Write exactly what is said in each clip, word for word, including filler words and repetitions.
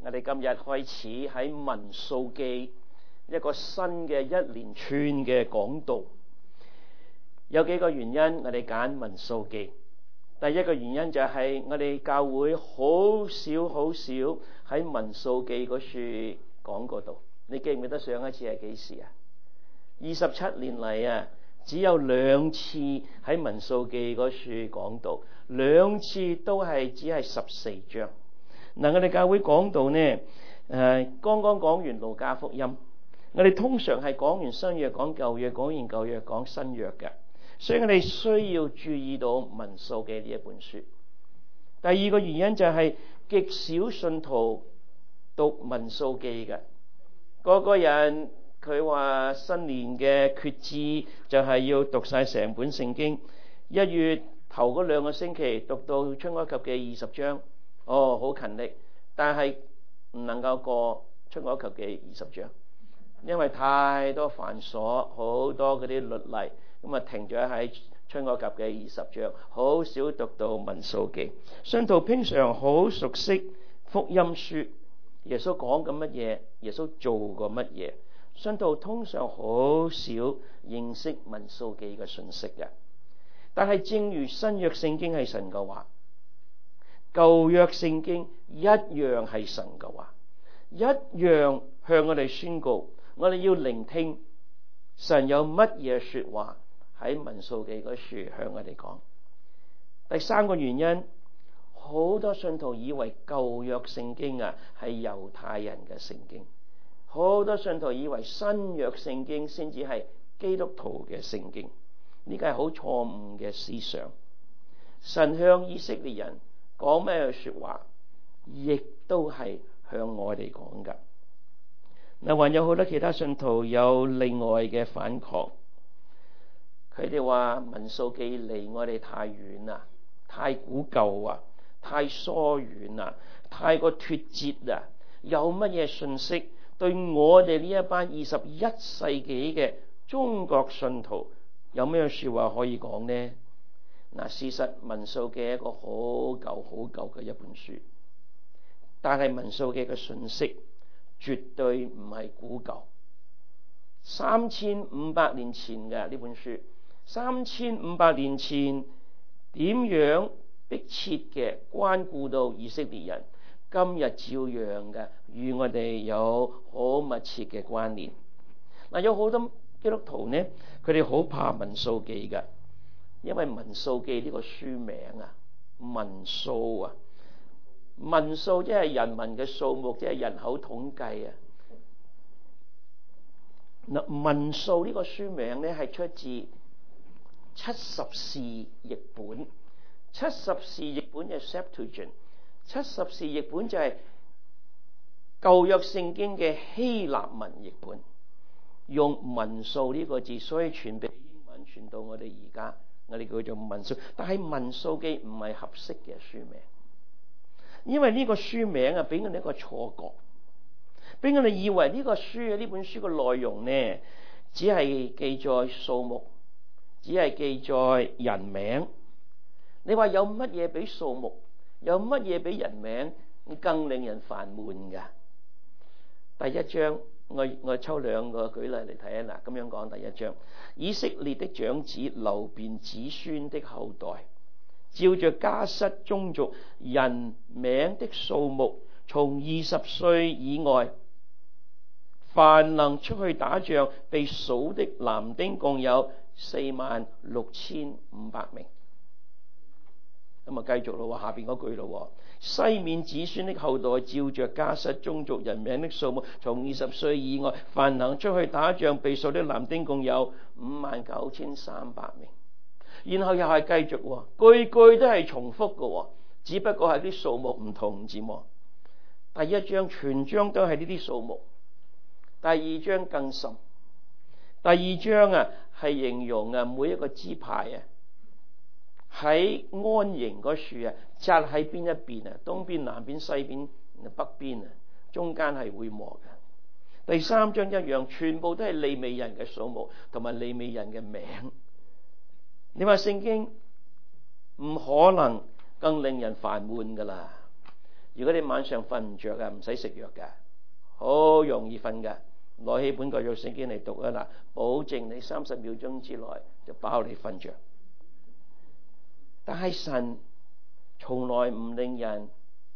我哋今日開始喺民數記一個新嘅一連串嘅講道。有幾個原因我哋揀民數記。第一個原因就係我哋教會好少好少喺民數記嗰處講過道。你記唔記得上一次係幾時啊？二十七年嚟啊，只有兩次喺民數記嗰處講道，兩次都係只係十四章。嗱，我哋教會講道呢，誒、呃，剛剛講完路加福音，我哋通常係講完新約講舊約，講完舊約講新約嘅，所以我哋需要注意到民數記呢一本書。第二個原因就係極少信徒讀民數記嘅，個個人佢話新年嘅決志就係要讀晒成本聖經，一月頭嗰兩個星期讀到出埃及記二十章。哦，好勤力，但係唔能夠過出埃及記二十章，因為太多繁瑣，好多嗰啲律例，咁啊停咗喺出埃及記二十章，好少讀到民數記。信徒平常好熟悉福音書，耶穌講緊乜嘢，耶穌做過乜嘢，信徒通常好少認識民數記嘅信息嘅。但係正如新約聖經係神嘅話，舊約聖經一樣係神嘅話，一樣向我哋宣告，我哋要聆聽神有乜嘢說話喺民數記嗰處向我哋講。第三個原因，好多信徒以為舊約聖經啊係猶太人嘅聖經，好多信徒以為新約聖經先至係基督徒嘅聖經，呢個係好錯誤嘅思想。神向以色列人講咩說話，亦都係向我哋講噶。嗱，還有好多其他信徒有另外嘅反抗，佢哋話民數記離我哋太遠啦，太古舊啊，太疏遠啊，太過脫節啊，有乜嘢信息對我哋呢一班二十一世紀嘅中國信徒有咩說話可以講呢？嗱，事實民數記係一個好舊好舊嘅一本書，但係民數記嘅信息絕對唔係古舊。三千五百年前嘅呢本書，三千五百年前點樣迫切嘅關顧到以色列人，今日照樣嘅與我哋有好密切嘅關聯。嗱，有好多基督徒呢，佢哋好怕民數記嘅。因為民數記呢個書名啊，民數啊，民數即係人民嘅數目，即係人口統計啊。嗱，民數呢個書名咧係出自七十士譯本，七十士譯本就係 Septuagint， 七十士譯本就係舊約聖經嘅希臘文譯本，用民數呢個字，所以傳俾英文，傳到我哋而家。我哋叫做民數，但係民數記唔係合適嘅書名，因為呢個書名啊，俾我哋一個錯覺，俾我哋以為呢個書啊，呢本書嘅內容呢，只係記載數目，只係記載人名。你話有乜嘢比數目，有乜嘢比人名更令人煩悶㗎？第一章。我我抽兩個舉例嚟睇啊！嗱，咁樣講，第一章，以色列的長子流便子孫的後代，照着家室宗族人名的數目，從二十歲以外，凡能出去打仗被數的男丁共有四萬六千五百名。咁啊，繼續咯，下邊嗰句咯。西面子孫的後代，照着家室宗族人名的數目，從二十歲以外，凡能出去打仗被數的男丁共有五萬九千三百名。然後又係繼續，句句都係重複嘅，只不過係啲數目唔同字幕。第一章全章都係呢啲數目，第二章更深。第二章啊係形容啊每一個支派啊喺安營嗰處啊，紮喺邊一邊啊？東邊、南邊、西邊、北邊啊，中間係會磨嘅。第三章一樣，全部都係利未人嘅數目同埋利未人嘅名。你話聖經唔可能更令人煩悶噶啦， 如果你晚上瞓唔着啊，唔使食藥噶，好容易瞓噶。攞起本舊約聖經嚟讀啊，嗱，保證你三十秒鐘之內就包你瞓着。但係神從來唔令人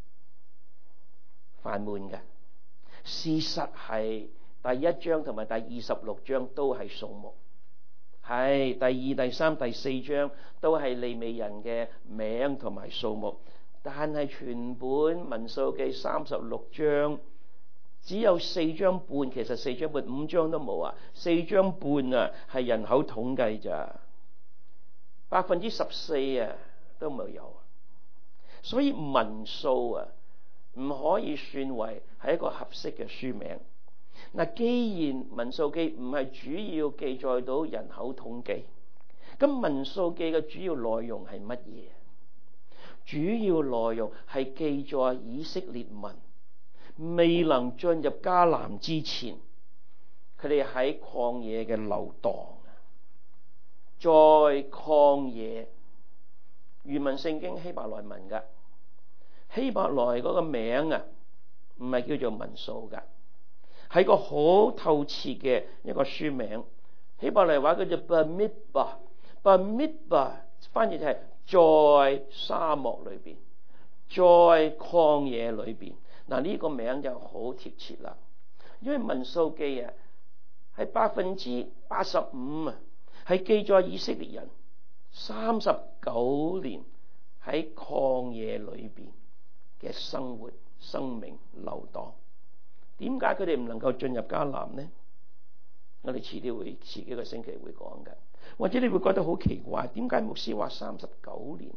煩悶嘅。事實係第一章同埋第二十六章都係數目，係第二、第三、第四章都係利未人嘅名同埋數目，但係全本民數記三十六章只有四章半，其實四章半五章都冇啊，四章半啊係人口統計咋，百分之十四啊都冇有，所以民數啊唔可以算為係一個合適嘅書名。嗱，既然民數記唔係主要記載到人口統計，咁民數記嘅主要內容係乜嘢？主要內容係記載以色列民未能進入迦南之前，佢哋喺曠野嘅流蕩，在曠野，原文聖經希伯來文嘅。希伯來嗰個名啊，唔係叫做民數噶，係個好透徹嘅一個書名。希伯來話叫做 Bamidbar，Bamidbar 翻譯就係在沙漠裏邊，在曠野裏邊。嗱，呢個名就好貼切啦，因為民數記啊係百分之八十五啊係記載以色列人三十九年喺曠野裏邊嘅生活、生命流蕩。點解佢哋唔能夠進入迦南呢？我哋遲啲會遲幾個星期會講嘅。或者你會覺得好奇怪，點解牧師話三十九年？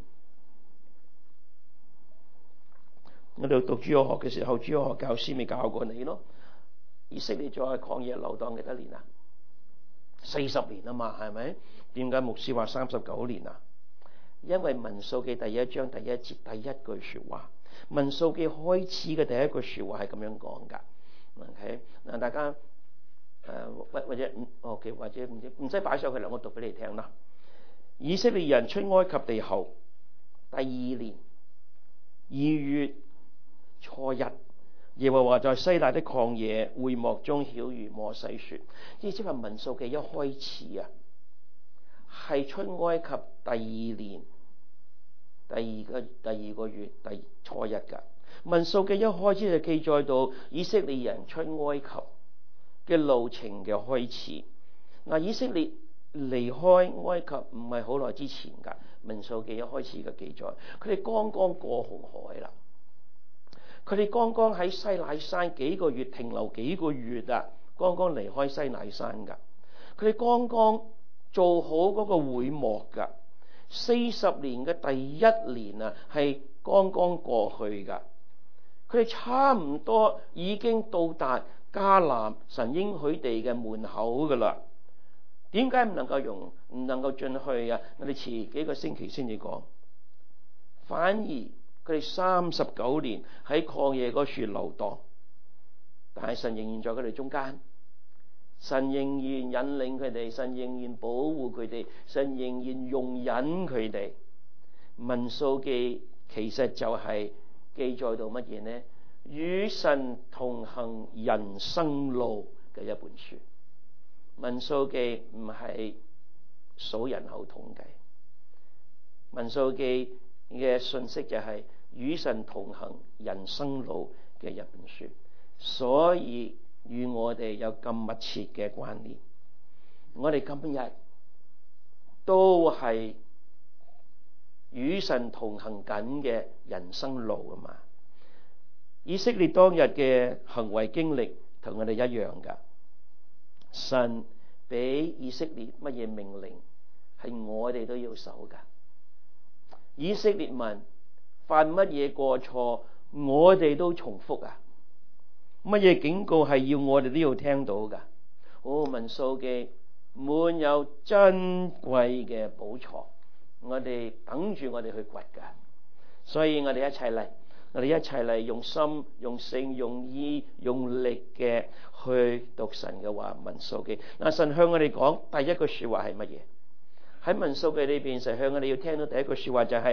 我哋讀主日學嘅時候，主日學教師咪教過你咯。以色列在曠野流蕩幾多年啊？四十年啊嘛，係咪？點解牧師話三十九年啊？因為民數記第一章第一節第一句說話，民數記開始嘅第一句說話係咁樣講噶。OK， 嗱，大家誒或、呃、或者 OK 或者唔唔使擺上去啦，我讀俾你聽啦。以色列人出埃及地後第二年二月初一，耶和華在西奈的曠野會幕中曉諭摩西說，即係話民數記一開始啊，係出埃及第二年第二個第二個月第初一噶。民數記一開始就記載到以色列人出埃及嘅路程嘅開始。嗱，以色列離開埃及唔係好耐之前噶，民數記一開始嘅記載，佢哋剛剛過紅海啦。佢哋剛剛喺西乃山幾個月停留幾個月啊，剛剛離開西乃山噶。佢哋剛剛做好嗰個會幕噶，四十年嘅第一年啊，係剛剛過去噶。佢哋差唔多已經到達迦南神應許地嘅門口噶啦。點解唔能夠用唔能夠進去啊？我哋遲幾個星期先至講，反而。佢哋三十九年喺曠野嗰處流蕩，但係神仍然在佢哋中間，神仍然引領佢哋，神仍然保護佢哋，神仍然容忍佢哋。民數記其實就係記載到乜嘢呢？與神同行人生路嘅一本書。民數記唔係數人口統計，民數記嘅信息就係與神同行人生路嘅一本書，所以與我哋有咁密切嘅關聯。我哋今日都係與神同行緊嘅人生路啊嘛。以色列當日嘅行為經歷同我哋一樣噶，神俾以色列乜嘢命令，係我哋都要守噶。以色列民犯乜嘢過錯，我哋都重複啊！乜嘢警告係要我哋都要聽到噶？哦，民數記滿有珍貴嘅寶藏，我哋等住我哋去掘噶。所以我哋一齊嚟，我哋一齊嚟用心、用性、用意、用力嘅去讀神嘅話。民數記嗱，神向我哋講第一句說話係乜嘢？喺民數記裏邊，神向我哋要聽到第一句說話就係、是。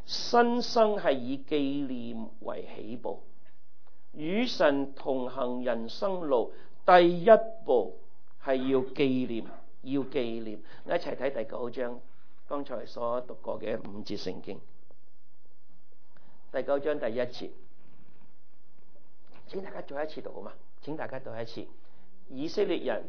新生係以紀念為起步，與神同行人生路第一步係要紀念，要紀念。一齊睇第九章，剛才所讀過嘅五節聖經。第九章第一節，請大家再一次讀好嗎？請大家讀一次。以色列人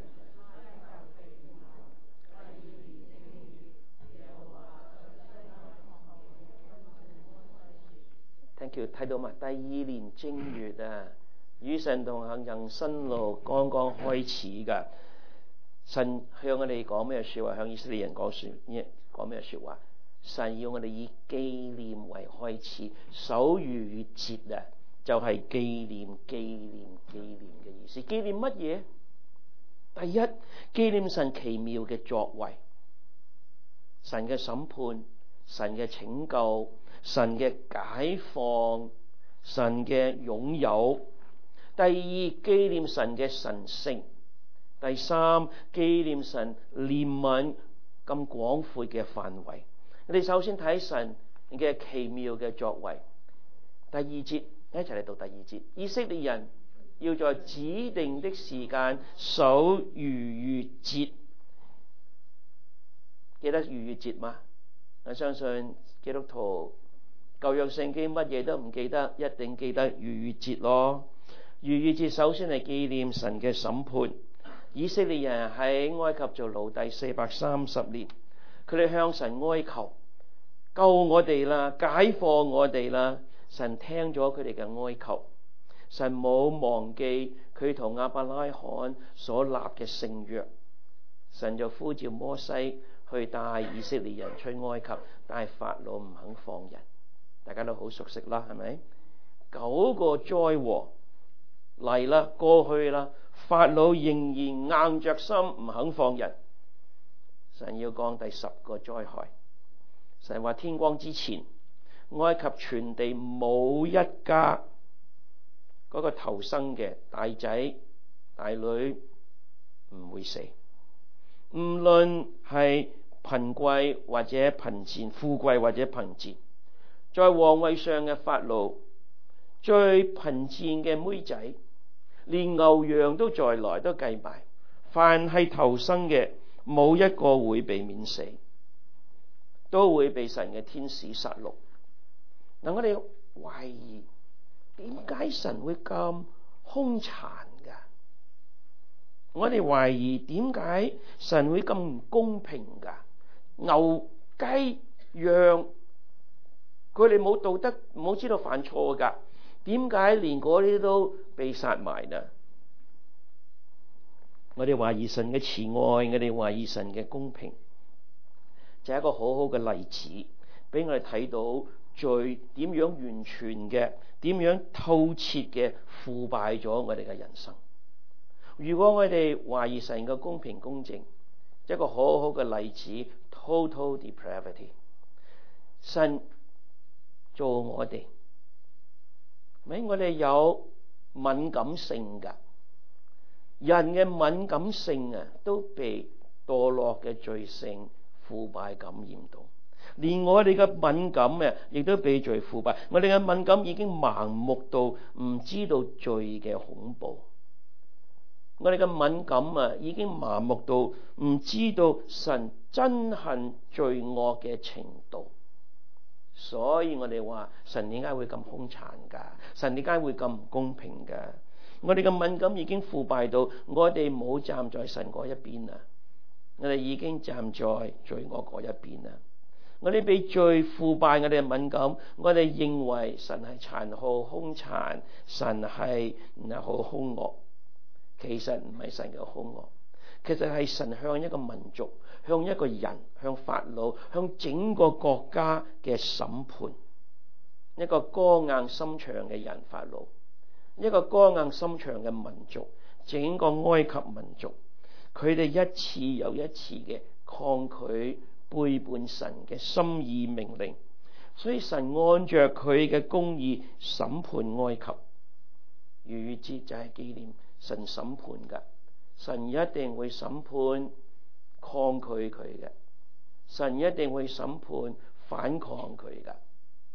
，Thank you，睇到嘛？第二年正月啊，與神同行人生路剛剛開始噶。神向我哋講咩說話？向以色列人講說，講咩說話？神要我哋以紀念為開始，守逾越節啊，就係紀念、紀念、紀念嘅意思。紀念乜嘢？第一，紀念神奇妙嘅作為，神嘅審判，神嘅拯救，神嘅解放，神嘅擁有。第二，紀念神嘅神聖。第三，紀念神憐憫咁廣闊嘅範圍。我哋首先睇神嘅奇妙嘅作為。第二節，一齊嚟讀第二節。以色列人要在指定的時間守逾越節。記得逾越節嗎？我相信基督徒舊約聖經乜嘢都唔記得，一定記得逾越節咯。逾越節首先係紀念神嘅審判。以色列人喺埃及做奴隸四百三十年，佢哋向神哀求，救我哋啦，解放我哋啦。神聽咗佢哋嘅哀求，神冇忘記佢同亞伯拉罕所立嘅聖約，神就呼召摩西去帶以色列人出埃及，但係法老唔肯放人。大家都好熟悉啦，係咪？九個災禍嚟啦，過去啦。法老仍然硬着心唔肯放人，神要降第十個災害。神話天光之前，埃及全地冇一家嗰個頭生嘅大仔大女唔會死，無論係貧貴或者貧賤，富貴或者貧賤，在皇位上嘅法老，最貧賤嘅妹仔，連牛羊都在內都計埋，凡係頭生嘅，冇一個會被免死，都會被神嘅天使殺戮。嗱，我哋懷疑點解神會咁兇殘噶？我哋懷疑點解神會咁唔公平噶？牛雞羊，佢哋冇道德，冇知道犯錯噶，點解連嗰啲都被殺埋呢？我哋懷疑神嘅慈愛，我哋懷疑神嘅公平，就係一個好好嘅例子，俾我哋睇到罪點樣完全嘅、點樣透徹嘅腐敗咗我哋嘅人生。如果我哋懷疑神嘅公平公正，一個好好嘅例子 ，total depravity。神做我哋，咪我哋有敏感性噶，人嘅敏感性啊，都被墮落嘅罪性腐敗感染到，連我哋嘅敏感啊，亦都被罪腐敗。我哋嘅敏感已經盲目到唔知道罪嘅恐怖，我哋嘅敏感啊，已經麻木到唔知道神憎恨罪惡嘅程度。所以我哋話神點解會咁兇殘噶？神點解會咁唔公平噶？我哋嘅敏感已經腐敗到我哋冇站在神嗰一邊啊！我哋已經站在罪惡嗰一邊啊！我哋被罪腐敗，我哋嘅敏感，我哋認為神係殘酷兇殘，神係唔係好兇惡？其實唔係神嘅兇惡，其實係神向一個民族、向一個人、向法老、向整個國家嘅審判。一個剛硬心腸嘅人法老，一個剛硬心腸嘅民族，整個埃及民族，佢哋一次又一次嘅抗拒背叛神嘅心意命令，所以神按着佢嘅公義審判埃及。逾越節就係紀念神審判噶，神一定會審判抗拒佢嘅，神一定會審判反抗佢噶。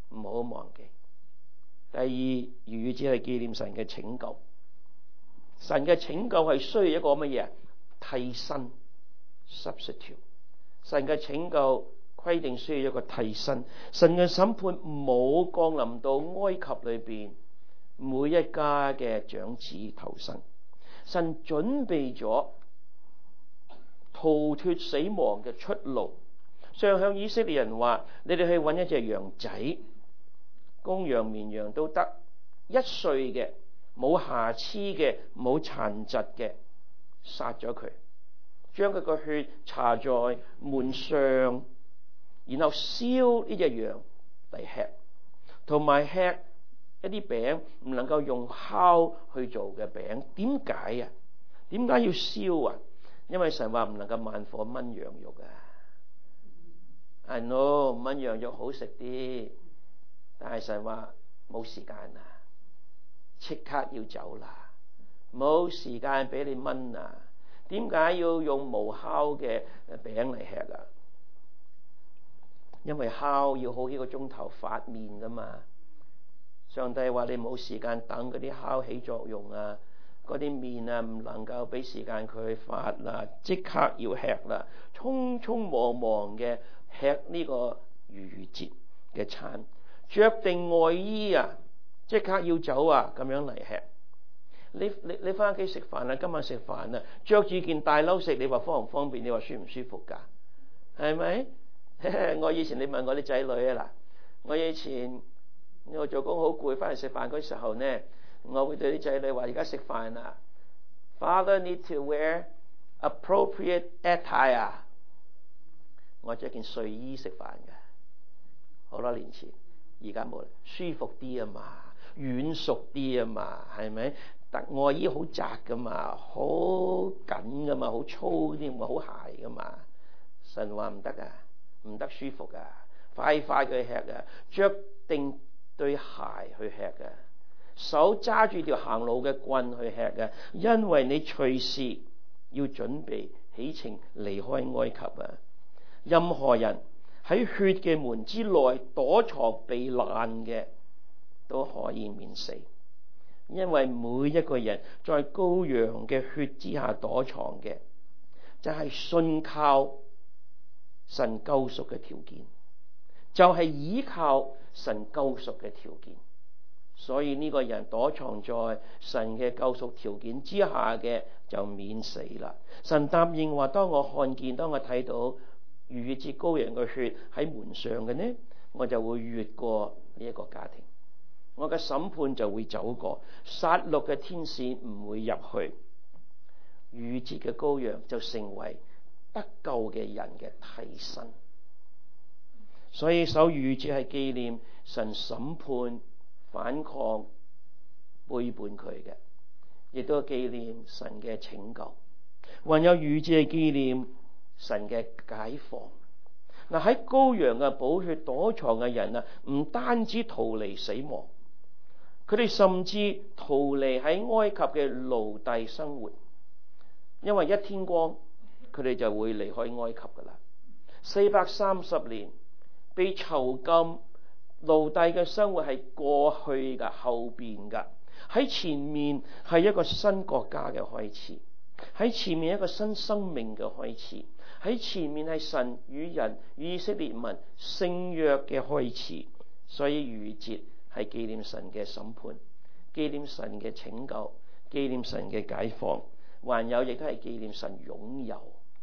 唔好忘記。第二，逾越節係紀念神嘅拯救。神嘅拯救係需要一個乜嘢？替身 substitute。神嘅拯救規定需要一個替身。神嘅審判冇降臨到埃及裏邊每一家嘅長子頭生。神準備咗逃脫死亡嘅出路。上向以色列人話：你哋去揾一隻羊仔，公羊綿羊都得，一歲嘅，冇瑕疵嘅，冇殘疾嘅，殺咗佢，將佢個血搽在門上，然後燒呢隻羊嚟吃，同埋吃一啲餅唔能夠用烤去做嘅餅。點解啊？點解要燒啊？因為神話唔能夠慢火燜羊肉啊。I know 燜羊肉好食啲，但係神話冇時間啊，即刻要走啦，冇時間俾你燜啊。點解要用無烤嘅餅嚟吃啊？因為烤要好幾個鐘頭發麵噶嘛。上帝話你冇時間等嗰啲烤起作用啊，嗰啲麵啊唔能夠俾時間佢發啦，即刻要吃啦，匆匆忙忙嘅吃呢個逾越節嘅餐，着定外衣啊，即刻要走啊，咁樣嚟吃。你你你翻屋企食飯啊，今晚食飯啊，着住件大褸食，你話方唔方便？你話舒唔舒服噶？係咪？我以前你問我啲仔女啊，嗱，我以前我做工好攰，翻嚟食飯嗰時候呢，我會對啲仔女話：而家食飯啊 ，Father need to wear appropriate attire。我着件睡衣食飯嘅，好多年前，而家冇啦，舒服啲啊嘛，軟熟啲啊嘛，係咪？特外衣好窄噶嘛，好緊噶嘛，好粗啲嘛，好鞋噶嘛。神話唔得噶，唔得舒服噶，快快去吃噶，着定對鞋去吃噶，手揸住條行路嘅棍去吃噶，因為你隨時要準備起程離開埃及啊！任何人喺血嘅門之內躲藏避難嘅，都可以免死。因為每一個人在羔羊嘅血之下躲藏嘅，就係信靠神救贖嘅條件，就係依靠神救贖嘅條件。所以呢個人躲藏在神嘅救贖條件之下嘅，就免死啦。神答應話：當我看見，當我睇到逾越節羔羊嘅血喺門上嘅呢，我就會越過呢一個家庭，我嘅審判就會走過，殺戮嘅天使唔會入去，逾越節嘅羔羊就成為得救嘅人嘅替身。所以守逾越節係紀念神審判反抗背叛佢嘅，亦都係紀念神嘅拯救。還有逾越節係紀念神嘅解放。嗱，喺羔羊嘅寶血躲藏嘅人啊，唔單止逃離死亡，佢哋甚至逃離喺埃及嘅奴隸生活，因為一天光佢哋就會離開埃及噶啦。四百三十年被囚禁奴隸嘅生活係過去噶，後邊噶，喺前面係一個新國家嘅開始，喺前面一個新生命嘅開始，喺前面係神與人與以色列民聖約嘅開始。所以逾越節係紀念神嘅審判，紀念神嘅拯救，紀念神嘅解放，還有亦都係紀念神擁有。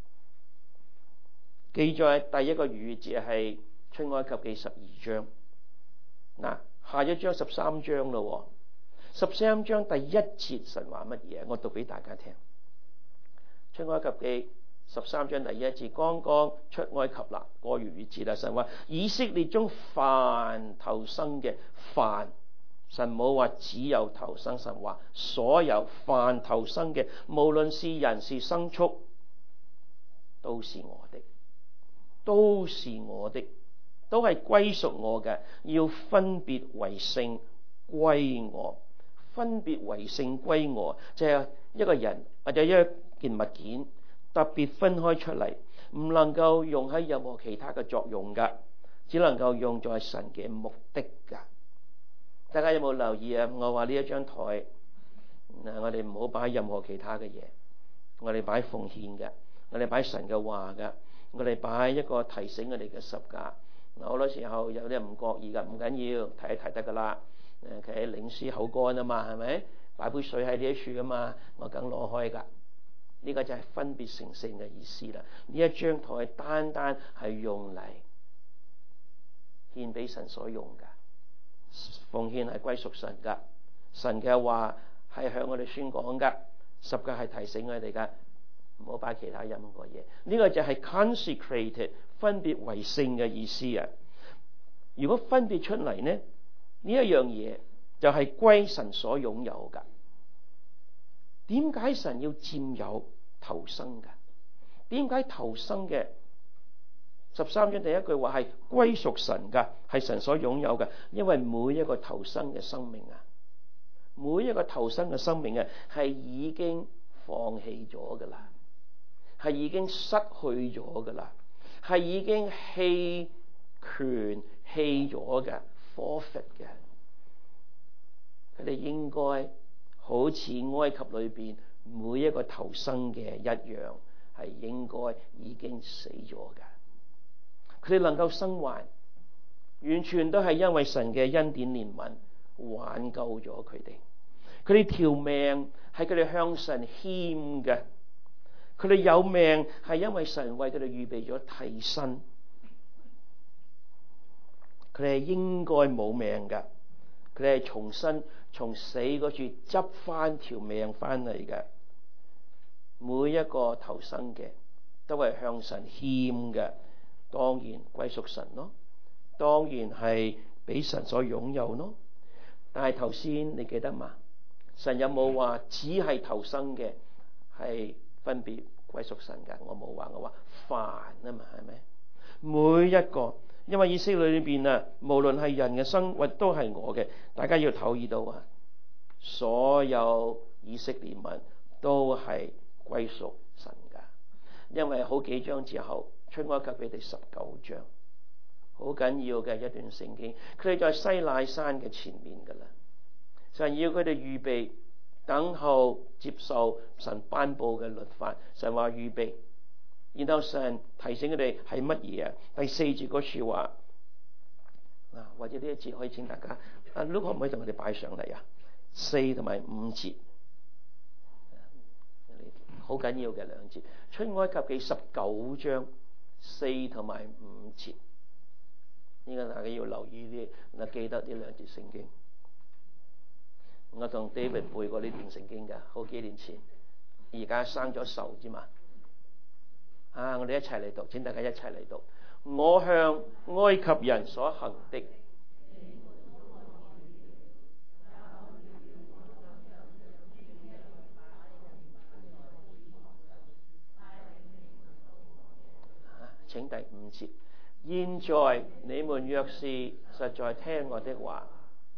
記載第一個逾越節係出埃及記十二章。嗱，下一章十三章咯，十三章第一節神話乜嘢？我讀俾大家聽。出埃及記十三章第一節，剛剛出埃及啦，過逾越節啦。神話以色列中凡頭生嘅，凡，神冇話只有頭生，神話所有凡頭生嘅，無論是人是牲畜，都是我的，都是我的，都係歸屬我嘅，要分別為聖歸我。分別為聖歸我，就係一個人或者一件物件特別分開出嚟，唔能夠用喺任何其他嘅作用噶， 只能夠用在神嘅目的㗎。大家有冇留意啊？我話呢一張台，嗱，我哋唔好擺任何其他嘅嘢，我哋擺奉獻嘅，我哋擺神嘅話嘅，我哋擺一個提醒我哋嘅十架。好多時候有啲人唔覺意㗎，唔緊要，提一提得㗎啦。誒，佢係領詩口乾啊嘛，係咪？擺杯水喺呢一處啊嘛，我梗攞開㗎。呢個就係分別成聖嘅意思啦。呢一張台單單係用嚟獻俾神所用㗎，奉獻係歸屬神㗎，神嘅話係向我哋宣講㗎，十架係提醒我哋㗎，唔好擺其他任何嘢。呢個就係 consecrated 分別為聖嘅意思啊。如果分別出嚟呢，呢一樣嘢就係歸神所擁有㗎。點解神要佔有頭生㗎？點解頭生嘅十三章第一句話係歸屬神㗎，係神所擁有㗎？因為每一個頭生嘅生命啊，每一個頭生嘅生命啊，係已經放棄咗㗎啦，係已經失去咗㗎啦，係已經棄權棄咗嘅 forfeit 嘅。佢哋應該好似埃及裏邊每一個頭生嘅一樣，係應該已經死咗㗎。佢哋能夠生還，完全都係因為神嘅恩典憐憫挽救咗佢哋。佢哋條命係佢哋向神獻嘅，佢哋有命係因為神為佢哋預備咗替身。佢哋係應該冇命㗎，佢哋係重新從死嗰處執翻條命翻嚟嘅。每一個頭生嘅都係向神獻嘅，當然歸屬神咯，當然係俾神所擁有咯。但係頭先你記得嘛？神有冇話只係頭生嘅係分別歸屬神㗎？我冇話，我話凡啊嘛，係咪？每一個，因為以色列裏邊啊，無論係人嘅生活都係我嘅，大家要留意到啊，所有以色列民都係歸屬神㗎。因為好幾章之後，出埃及記第十九章，好緊要嘅一段聖經，佢哋在西乃山嘅前面㗎啦。神要佢哋預備等候接受神頒布嘅律法，神話預備，然後神提醒佢哋係乜嘢啊？第四節嗰處話嗱，或者呢一節可以請大家阿 Luke 可唔可以同我哋擺上嚟啊？四同埋五節，好緊要嘅兩節，出埃及記十九章四同埋五節，呢個大家要留意啲，嗱，記得呢兩節聖經。我同 David 背過呢段聖經㗎，好幾年前，而家生咗仇之嘛。啊，我哋一齊嚟讀，請大家一齊嚟讀。我向埃及人所行的，啊，請第五節。現在你們若是實在聽我的話，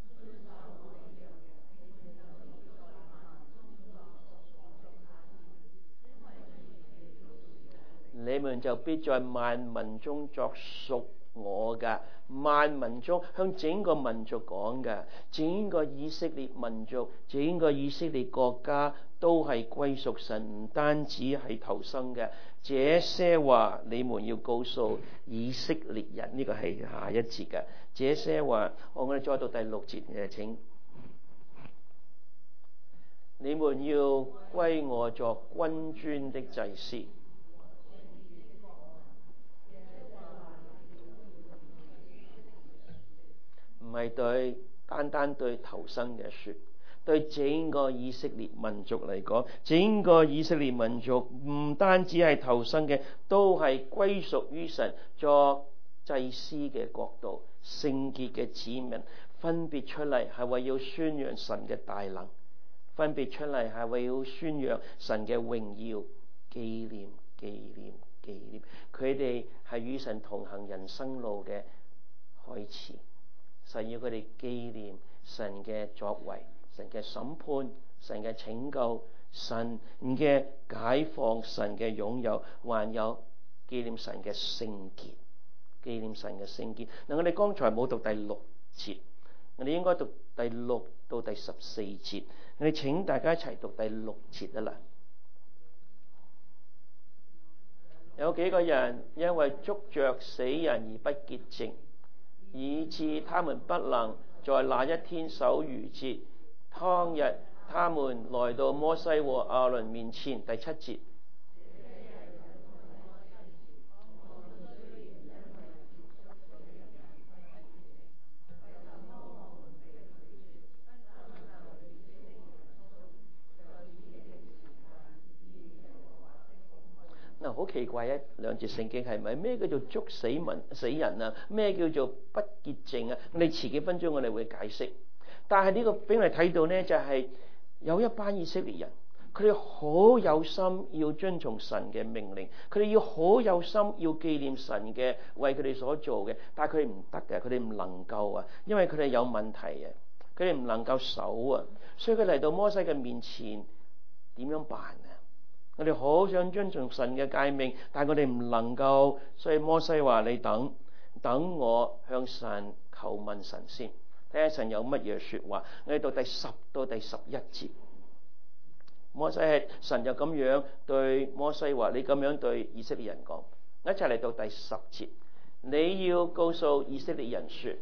你們就必在萬民中作屬我嘅。萬民中向整個民族講嘅，整個以色列民族，整個以色列國家都係歸屬神，唔單止係頭生嘅。這些話你們要告訴以色列人，呢、這個係下一節嘅。這些話，我哋再讀第六節誒，請你們要歸我作君尊的祭司。唔係對單單對頭生嘅說，對整個以色列民族嚟講，整個以色列民族唔單止係頭生嘅，都係歸屬於神，作祭司嘅國度，聖潔嘅子民，分別出嚟係為要宣揚神嘅大能，分別出嚟係為要宣揚神嘅榮耀，紀念紀念紀念，佢哋係與神同行人生路嘅開始。神要佢哋紀念神嘅作為，神嘅審判，神嘅拯救，神嘅解放，神嘅擁有，還有紀念神嘅聖潔， 紀念神嘅聖潔。嗱，我哋剛才冇讀第六節，我哋應該讀第六到第十四節。我哋請大家一齊讀第六節啊啦。有幾個人因為捉着死人而不潔淨，以致他們不能在那一天守逾節。當日他們來到摩西和亞倫面前。第七節。嗱，好奇怪啊！兩節聖經係咪咩叫做捉死民死人啊？咩叫做不潔淨啊？我哋遲幾分鐘我哋會解釋。但係呢個俾我哋睇到呢，就係、是、有一班以色列人，佢哋好有心要遵從神嘅命令，佢哋要好有心要紀念神嘅為佢哋所做嘅，但係佢哋唔得嘅，佢哋唔能夠啊，因為佢哋有問題啊，佢哋唔能夠守啊，所以佢嚟到摩西嘅面前，點樣辦啊？我哋好想遵從神嘅誡命，但係我哋唔能夠，所以摩西話：你等等我向神求問神先，睇下神有乜嘢說話。我哋到第十到第十一節，摩西係神就咁樣對摩西話：你咁樣對以色列人講。一齊嚟到第十節，你要告訴以色列人說。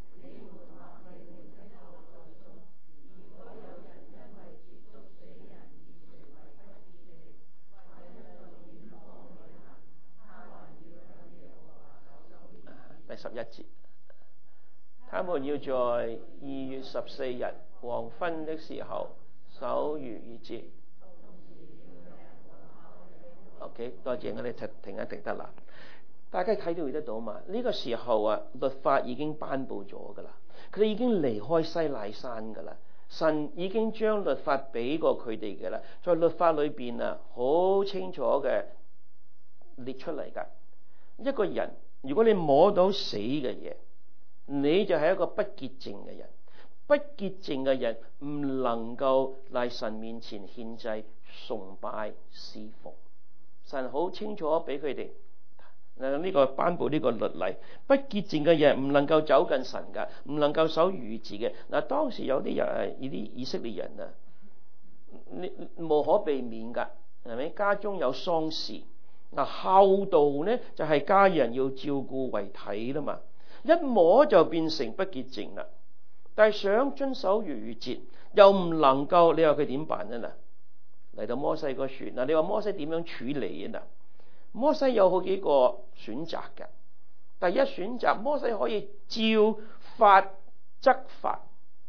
第十一節，他們要在二月十四日黃昏的時候守逾越節。OK， 多謝，我哋停一停得啦。大家睇到睇得到嘛？呢、這個時候啊，律法已經頒布咗噶啦，佢哋已經離開西奈山噶啦，神已經將律法俾過佢哋嘅啦，在律法裏邊啊，好清楚嘅列出嚟噶。一個人如果你摸到死嘅嘢，你就係一個不潔淨嘅人。不潔淨嘅人唔能夠嚟神面前獻祭、崇拜、侍奉。神好清楚俾佢哋呢個頒布呢個律例。不潔淨嘅人唔能夠走近神噶，唔能夠守逾節嘅。嗱，當時有啲人係呢啲以色列人啊，你無可避免噶，係咪？家中有喪事。嗱，孝道呢就係、是、家人要照顧為體啦嘛，一摸就變成不潔淨啦。但係想遵守逾節又唔能夠，你話佢點辦呢？嗱，嚟到摩西個樹，嗱，你話摩西點樣處理啊？嗱，摩西有好幾個選擇嘅。第一選擇，摩西可以照法則法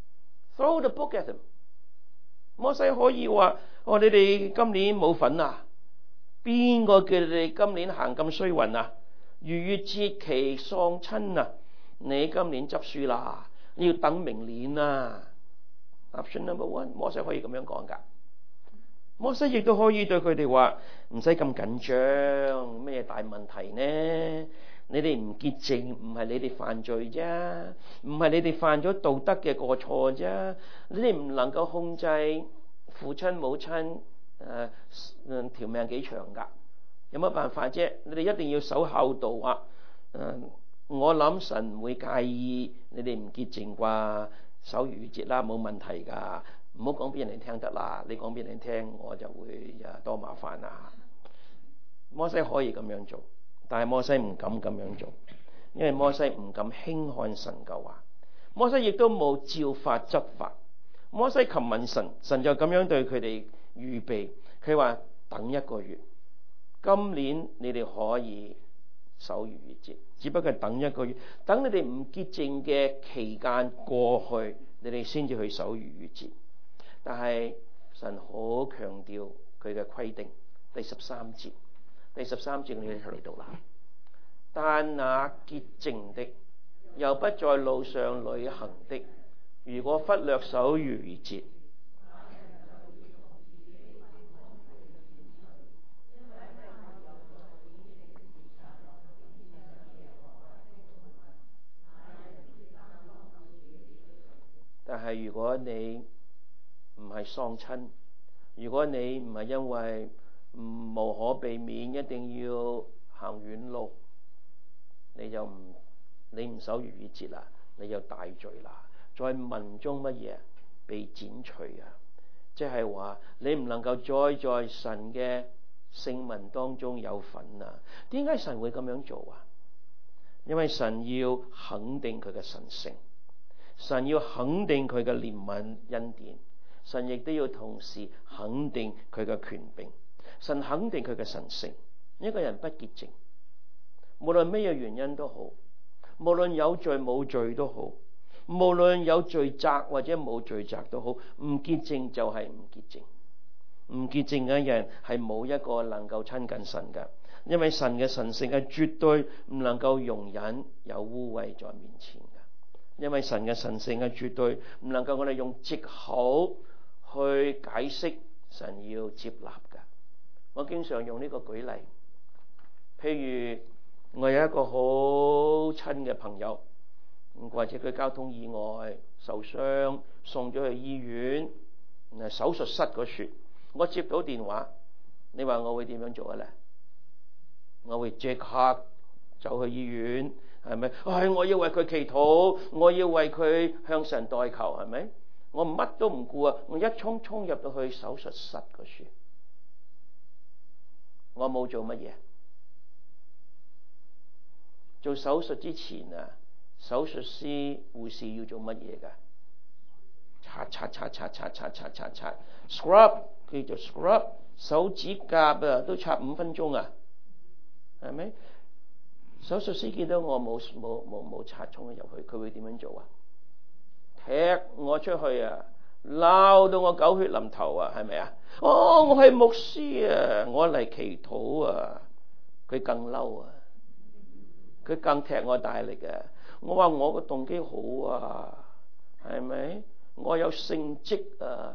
，throw the book at them。摩西可以話：哦，你哋今年冇份啊！邊個叫你哋今年行咁衰運啊？逾越節期喪親啊！你今年執輸啦，你要等明年啊。Option number one， 摩西可以咁樣講噶。摩西亦都可以對佢哋話：唔使咁緊張，咩大問題呢？你哋唔潔淨，唔係你哋犯罪啫，唔係你哋犯咗道德嘅過錯啫。你哋唔能夠控制父親母親。誒、啊，條命幾長㗎？有乜辦法啫？你哋一定要守孝道啊！誒、啊，我諗神唔會介意你哋唔潔淨啩，守逾節啦，冇問題㗎。唔好講俾人哋聽得啦，你講俾人哋聽，我就會誒多麻煩啦。摩西可以咁樣做，但係摩西唔敢咁樣做，因為摩西唔敢輕看神嘅話。摩西亦都冇照法執法。摩西求問神，神就咁樣對佢哋預備，佢話等一個月，今年你哋可以守逾越節，只不過等一個月，等你哋唔潔淨嘅期間過去，你哋先至去守逾越節。但係神好強調佢嘅規定，第十三節，第十三節你哋嚟到啦。但那潔淨的，又不在路上旅行的，如果忽略守逾越節，但係如果你唔係喪親，如果你唔係因為無可避免一定要行遠路， 你就唔你唔守逾越節啦，你就大罪啦，在民中乜嘢被剪除啊！即係話你唔能夠再在神嘅聖民當中有份啊！點解神會咁樣做啊？因為神要肯定佢嘅神聖，神要肯定佢嘅憐憫恩典，神亦都要同時肯定佢嘅權柄。神肯定佢嘅神聖。一個人不潔淨，無論咩嘢原因都好，無論有罪冇罪都好，無論有罪責或者冇罪責都好，唔潔淨就係唔潔淨。唔潔淨嘅人係冇一個能夠親近神嘅，因為神嘅神聖係絕對唔能夠容忍有污穢在面前嘅，因為神嘅神聖係絕對唔能夠我哋用藉口去解釋神要接納嘅。我經常用呢個舉例，譬如我有一個好親嘅朋友，或者佢交通意外受傷，送咗去醫院，手術室嗰處，我接到電話，你話我會點樣做啊？咧，我會即刻走去醫院，係咪？唉，我要為佢祈禱，我要為佢向神代求，係咪？我乜都唔顧啊！我一衝衝入到去手術室嗰處，我冇做乜嘢。做手術之前啊，手術師護士要做乜嘢噶？擦擦擦擦擦擦擦擦擦 scrub， 叫做 scrub， 手指甲啊都擦五分鐘啊，係咪？手術師見到我冇冇冇冇擦衝入去，佢會點樣做啊？踢我出去啊，鬧到我狗血淋頭啊，係咪啊？哦，我係牧師啊，我嚟祈禱啊，佢更嬲啊！佢更踢我大力嘅，我話我個動機好啊，係咪？我有聖蹟啊！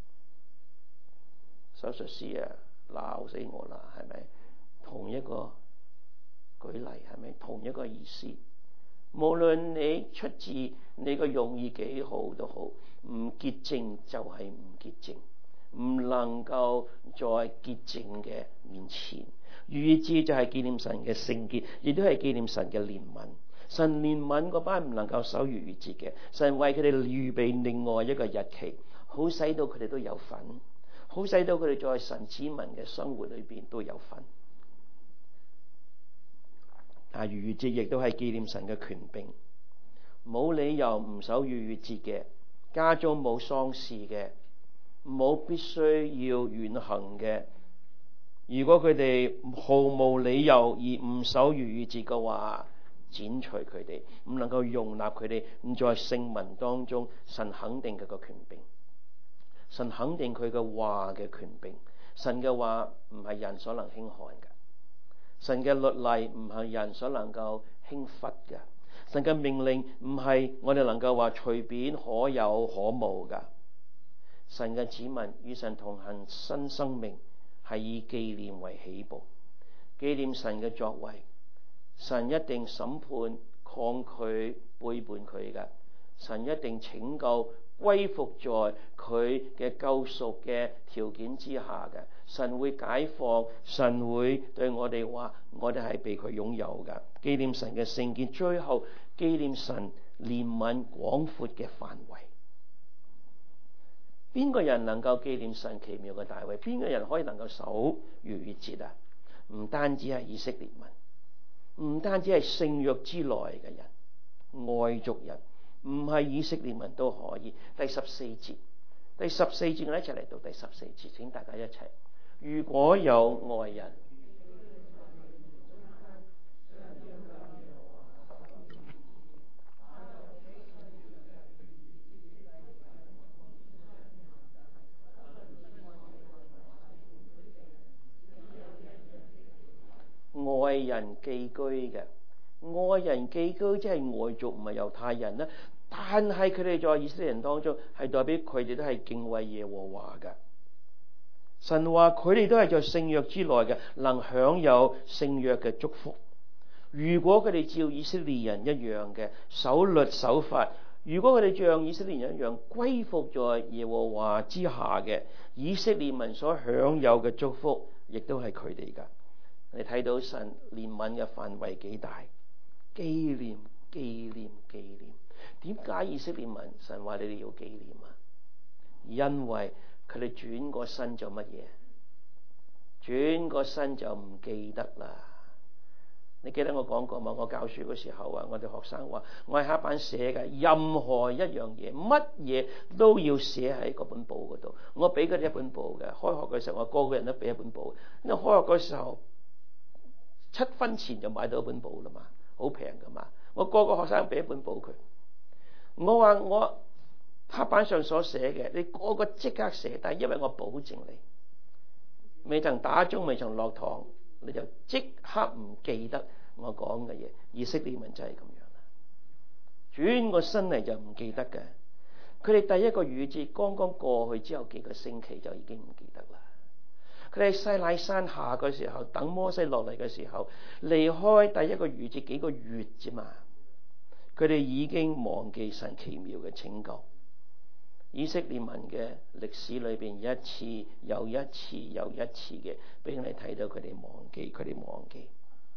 手術師啊，鬧死我啦，係咪？同一個舉例，係咪？同一個意思。無論你出自你個用意幾好都好，唔潔淨就係唔潔淨，唔能夠在潔淨嘅面前。逾越節就係紀念神嘅聖潔，亦都係紀念神嘅憐憫。神憐憫嗰班唔能夠守逾越節嘅，神為佢哋預備另外一個日期，好使到佢哋都有份，好使到佢哋在神子民嘅生活裏邊都有份。啊，逾越節亦都係紀念神嘅權柄，冇理由唔守逾越節嘅，家中冇喪事嘅，冇必須要遠行嘅。如果佢哋毫無理由而唔守逾越節嘅話，剪除佢哋，唔能夠容納佢哋唔在聖民當中。神肯定佢個權柄，神肯定佢嘅話嘅權柄。神嘅話唔係人所能輕看嘅，神嘅律例唔係人所能夠輕忽嘅，神嘅命令唔係我哋能夠話隨便可有可無嘅。神嘅子民與神同行新生命，係以紀念為起步，紀念神嘅作為。神一定審判抗拒背叛佢嘅，神一定拯救歸服在佢嘅救贖嘅條件之下嘅。神會解放，神會對我哋話，我哋係被佢擁有嘅。紀念神嘅聖潔，最後紀念神憐憫廣闊嘅範圍。邊個人能夠紀念神奇妙嘅大衛？邊個人可以能夠守逾越節啊？唔單止係以色列民，唔單止係聖約之內嘅人，外族人唔係以色列民都可以。第十四節，第十四節我哋一齊嚟讀第十四節，請大家一齊。如果有外人，外人寄居嘅，外人寄居即係外族，唔係猶太人啦。但係佢哋在以色列人當中，係代表佢哋都係敬畏耶和華嘅。神話佢哋都係在聖約之內嘅，能享有聖約嘅祝福。如果佢哋照以色列人一樣嘅守律守法，如果佢哋像以色列人一樣歸服在耶和華之下嘅，以色列民所享有嘅祝福，亦都係佢哋噶。你睇到神憐憫嘅範圍幾大， 紀念、紀念、紀念。點解以色列民神話你哋要紀念啊？因為佢哋轉過身做乜嘢？轉過身就唔記得啦。你記得我講過嘛？我教書嗰時候啊，我哋學生話我喺黑板寫嘅任何一樣嘢，乜嘢都要寫喺嗰本簿嗰度。我俾佢哋一本簿嘅，開學嘅時候我個個人都俾一本簿，因為開學嗰時候七分錢就買到一本簿啦嘛，好平噶嘛。我個個學生俾一本簿佢，我話我黑板上所寫嘅，你個個即刻寫低，因為我保證你未曾打鐘未曾落堂，你就即刻唔記得我講嘅嘢。以色列民就係咁樣啦，轉個身嚟就唔記得嘅。佢哋第一個逾節剛剛過去之後幾個星期就已經唔記得啦。佢哋喺西乃山下嘅時候，等摩西落嚟嘅時候，離開第一個逾節幾個月啫嘛，佢哋已經忘記神奇妙嘅拯救。以色列民嘅歷史裏邊，一次又一次又一次嘅俾你睇到佢哋忘記，佢哋忘記。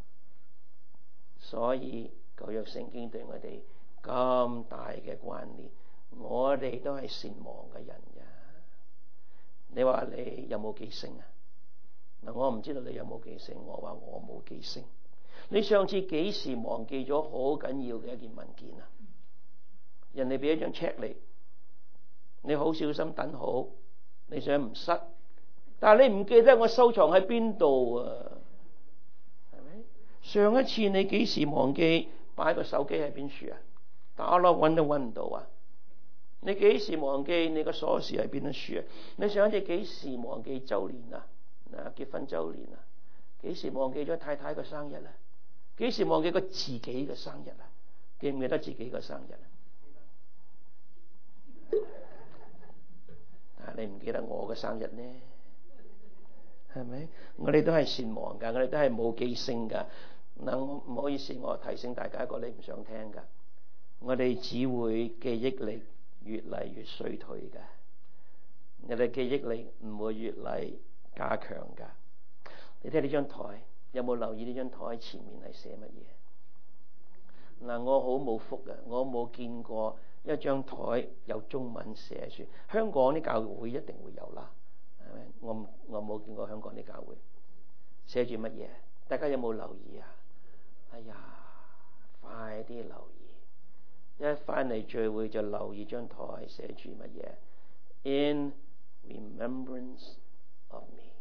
所以舊約聖經對我哋咁大嘅關聯，我哋都係善忘嘅人呀。你話你有冇記性啊？嗱，我唔知道你有冇記性，我話我冇記性。你上次幾時忘記咗好緊要嘅一件文件啊？人哋俾一張 check 你，你好小心等好，你想唔失，但係你唔記得我收藏喺邊度啊？係咪？上一次你幾時忘記擺個手機喺邊處啊？打落揾都揾唔到啊！你幾時忘記你個鎖匙喺邊度處啊？你上一次幾時忘記周年啊？嗱，結婚周年啊？幾時忘記咗太太個生日啊？幾時忘記過自己嘅生日啊？記唔記得自己嘅生日啊？但係你唔記得我嘅生日呢？係咪？我哋都係善忘噶，我哋都係冇記性噶。嗱，我唔好意思，我提醒大家一個你唔想聽噶，我哋只會記憶力越嚟越衰退噶，我哋記憶力唔會越嚟加強噶。你睇呢張台，有冇留意呢張台前面係寫乜嘢？嗱，我好冇福噶，我冇見過一張台有中文寫住。香港啲教會一定會有啦，係咪？我我冇見過香港啲教會寫住乜嘢？大家有冇留意啊？哎呀，快啲留意！一翻嚟聚會就留意張台寫住乜嘢 ？In remembrance of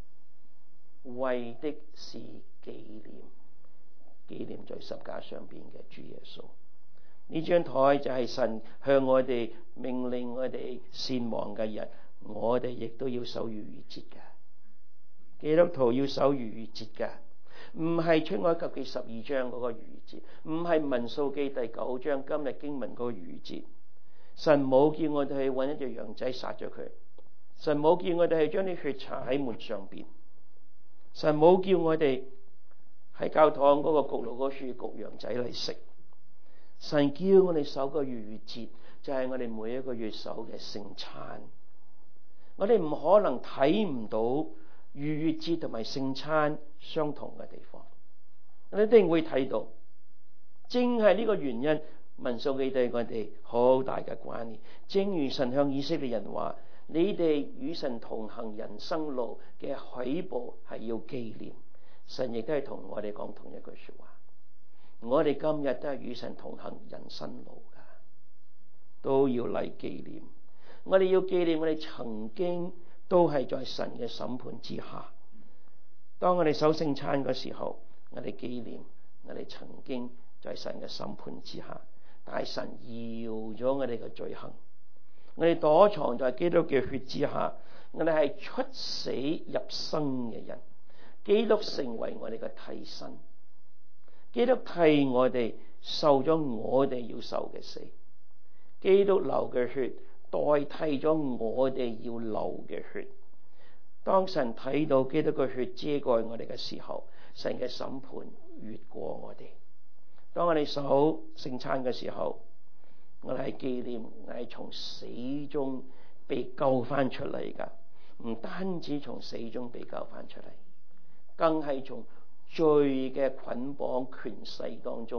me， 為的是紀念，紀念在十架上邊嘅主耶穌。呢張台就係神向我哋命令我哋善忘嘅人，我哋亦都要守逾越節嘅。基督徒要守逾越節嘅，唔係出埃及記十二章嗰個逾越節，唔係民數記第九章今日經文嗰個逾越節。神冇叫我哋去揾一隻羊仔殺咗佢，神冇叫我哋去將啲血搽喺門上邊，神冇叫我哋喺教堂嗰個焗爐嗰處焗羊仔嚟食。神叫我哋守個逾越節，就係我哋每一個月守嘅聖餐。我哋唔可能睇唔到逾越節同埋聖餐相同嘅地方，我哋一定會睇到。正係呢個原因，民數記對我哋好大嘅關聯。正如神向以色列人話：你哋與神同行人生路嘅起步係要紀念。神亦都係同我哋講同一句說話。我哋今日都係與神同行人生路噶，都要嚟紀念。我哋要紀念我哋曾經都係在神嘅審判之下。當我哋守聖餐嘅時候，我哋紀念我哋曾經在神嘅審判之下，但係神饒咗我哋嘅罪行。我哋躲藏在基督嘅血之下，我哋係出死入生嘅人。基督成為我哋嘅替身。基督替我哋受咗我哋要受嘅死，基督流嘅血代替咗我哋要流嘅血。當神睇到基督嘅血遮蓋我哋嘅時候，神嘅審判越過我哋。當我哋守聖餐嘅時候，我哋係紀念我係從死中被救翻出嚟噶，唔單止從死中被救翻出嚟，更係從罪嘅捆綁權勢當中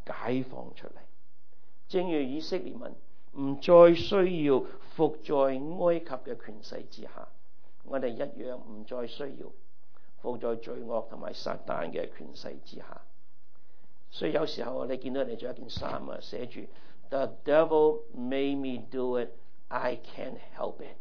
解放出嚟。正如以色列民唔再需要服在埃及嘅權勢之下，我哋一樣唔再需要服在罪惡同埋撒旦嘅權勢之下。所以有時候你見到人哋着一件衫啊，寫住 The devil made me do it, I can't help it。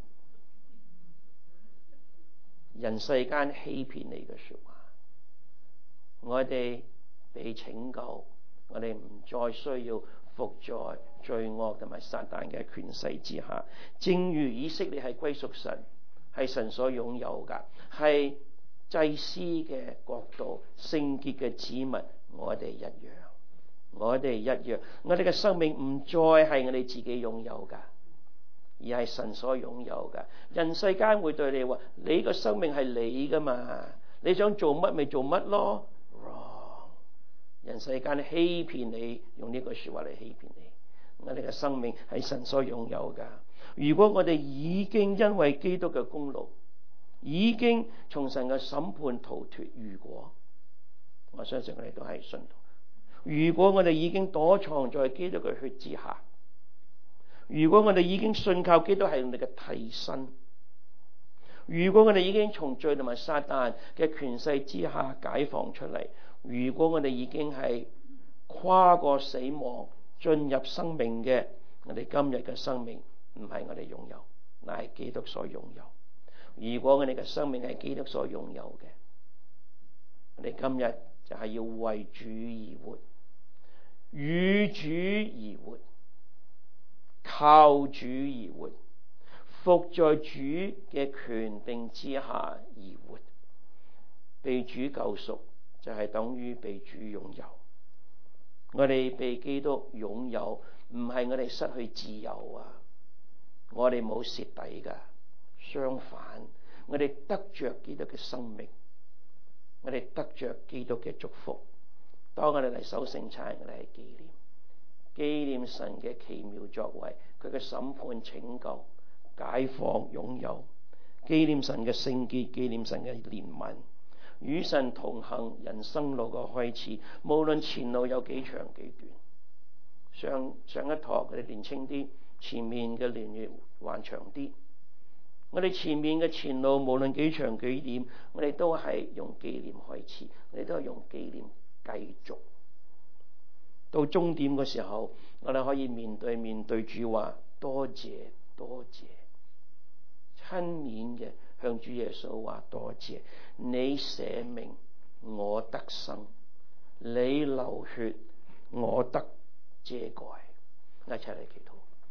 人世間欺騙你嘅說話，我哋被拯救，我哋唔再需要服在罪惡同埋撒旦嘅權勢之下。正如以色列係歸屬神，係神所擁有噶，係祭司嘅國度，聖潔嘅子民，我哋一樣，我哋一樣，我哋嘅生命唔再係我哋自己擁有噶，而係神所擁有噶。人世間會對你話，你個生命係你噶嘛，你想做乜咪做乜咯。Wrong。人世間欺騙你，用呢句說話嚟欺騙你。我哋嘅生命係神所擁有噶。如果我哋已經因為基督嘅功勞，已經從神嘅審判逃脫，如果我相信我哋都係信徒。如果我哋已經躲藏在基督嘅血之下，如果我哋已經信靠基督係我哋嘅替身，如果我哋已經從罪同埋撒旦嘅權勢之下解放出嚟，如果我哋已經係跨過死亡進入生命嘅，我哋今日嘅生命唔係我哋擁有，乃係基督所擁有。如果我哋嘅生命係基督所擁有嘅，我哋今日就係要為主而活，與主而活，靠主而活，服在主嘅權柄之下而活。被主救贖就係等於被主擁有。我哋被基督擁有，唔係我哋失去自由啊，我哋冇蝕底噶。相反，我哋得着基督嘅生命，我哋得着基督嘅祝福。當我哋嚟守聖餐，我哋係紀念紀念神嘅奇妙作為，佢嘅審判、拯救、解放、擁有，紀念神嘅聖潔，紀念神嘅憐憫，與神同行人生路嘅開始。無論前路有幾長幾短，上上一堂佢哋年輕啲，前面嘅年月還長啲。我哋前面嘅前路無論幾長幾短，我哋都係用紀念開始，我哋都係用紀念繼續。到終點嘅時候，我哋可以面對面對主話多謝多謝，親面嘅向主耶穌話多謝，你捨命我得生，你流血我得遮蓋。一齊嚟祈禱。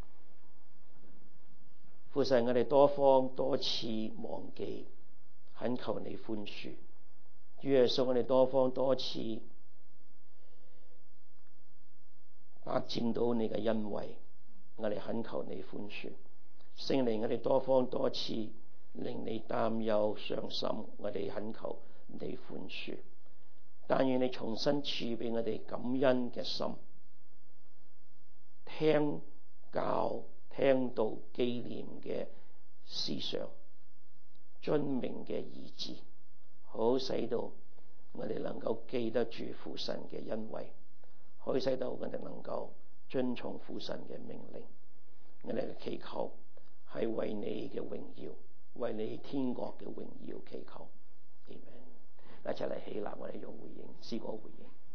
父神，我哋多方多次忘記，懇求你寬恕。主耶穌，我哋多方多次霸佔到你嘅恩惠，我哋懇求你寬恕。聖靈，我哋多方多次令你擔憂傷心，我哋懇求你寬恕。但願你重新賜俾我哋感恩嘅心，聽教聽到紀念嘅思想，遵命嘅意志，好使到我哋能夠記得住父神嘅恩惠，可以使到我哋能夠遵從父神嘅命令。我哋嘅祈求係為你嘅榮耀，為你天國嘅榮耀祈求。Amen。一齊嚟起立，我哋用回應詩歌回應。